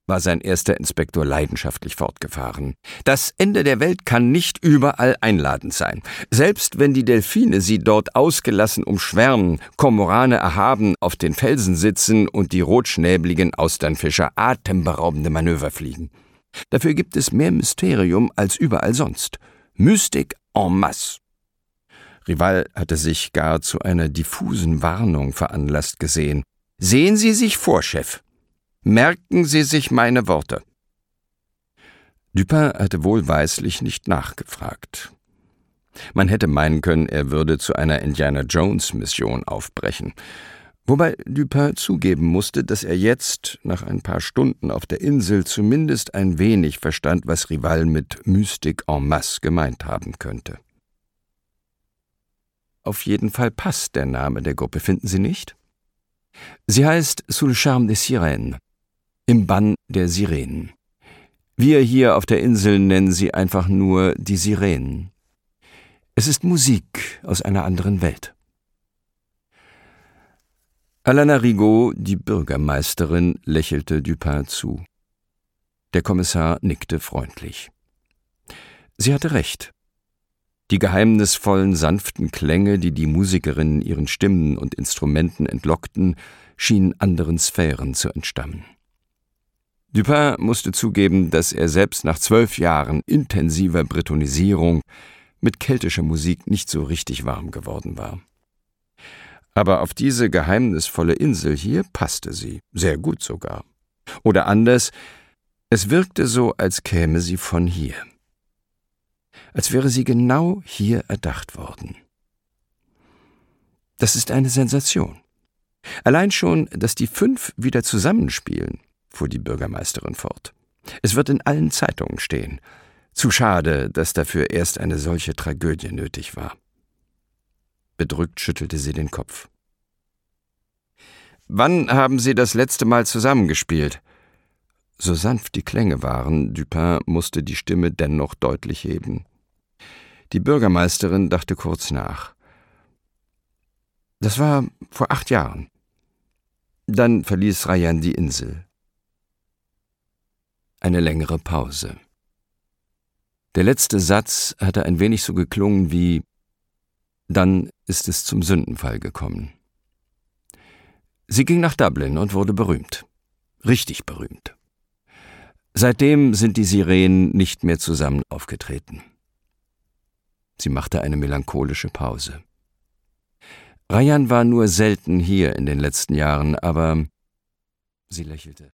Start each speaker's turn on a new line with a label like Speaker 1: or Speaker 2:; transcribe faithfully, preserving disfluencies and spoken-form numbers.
Speaker 1: war sein erster Inspektor leidenschaftlich fortgefahren. Das Ende der Welt kann nicht überall einladend sein. Selbst wenn die Delfine sie dort ausgelassen umschwärmen, Kormorane erhaben auf den Felsen sitzen und die rotschnäbligen Austernfischer atemberaubende Manöver fliegen. Dafür gibt es mehr Mysterium als überall sonst. Mystik en masse. Rival hatte sich gar zu einer diffusen Warnung veranlasst gesehen. »Sehen Sie sich vor, Chef. Merken Sie sich meine Worte.« Dupin hatte wohlweislich nicht nachgefragt. Man hätte meinen können, er würde zu einer Indiana-Jones-Mission aufbrechen. Wobei Dupin zugeben musste, dass er jetzt, nach ein paar Stunden auf der Insel, zumindest ein wenig verstand, was Rival mit Mystik en masse gemeint haben könnte. Auf jeden Fall passt der Name der Gruppe, finden Sie nicht? Sie heißt Sous le charme des Sirènes, im Bann der Sirenen. Wir hier auf der Insel nennen sie einfach nur die Sirenen. Es ist Musik aus einer anderen Welt. Alana Rigaud, die Bürgermeisterin, lächelte Dupin zu. Der Kommissar nickte freundlich. Sie hatte recht. Die geheimnisvollen, sanften Klänge, die die Musikerinnen ihren Stimmen und Instrumenten entlockten, schienen anderen Sphären zu entstammen. Dupin musste zugeben, dass er selbst nach zwölf Jahren intensiver Bretonisierung mit keltischer Musik nicht so richtig warm geworden war. Aber auf diese geheimnisvolle Insel hier passte sie, sehr gut sogar. Oder anders, es wirkte so, als käme sie von hier. Als wäre sie genau hier erdacht worden. Das ist eine Sensation. Allein schon, dass die fünf wieder zusammenspielen, fuhr die Bürgermeisterin fort. Es wird in allen Zeitungen stehen. Zu schade, dass dafür erst eine solche Tragödie nötig war. Bedrückt schüttelte sie den Kopf. »Wann haben Sie das letzte Mal zusammengespielt?« So sanft die Klänge waren, Dupin musste die Stimme dennoch deutlich heben. Die Bürgermeisterin dachte kurz nach. »Das war vor acht Jahren. Dann verließ Rayan die Insel.« Eine längere Pause. Der letzte Satz hatte ein wenig so geklungen wie »Dann ist es zum Sündenfall gekommen.« Sie ging nach Dublin und wurde berühmt. Richtig berühmt. Seitdem sind die Sirenen nicht mehr zusammen aufgetreten. Sie machte eine melancholische Pause. Rayan war nur selten hier in den letzten Jahren, aber sie lächelte.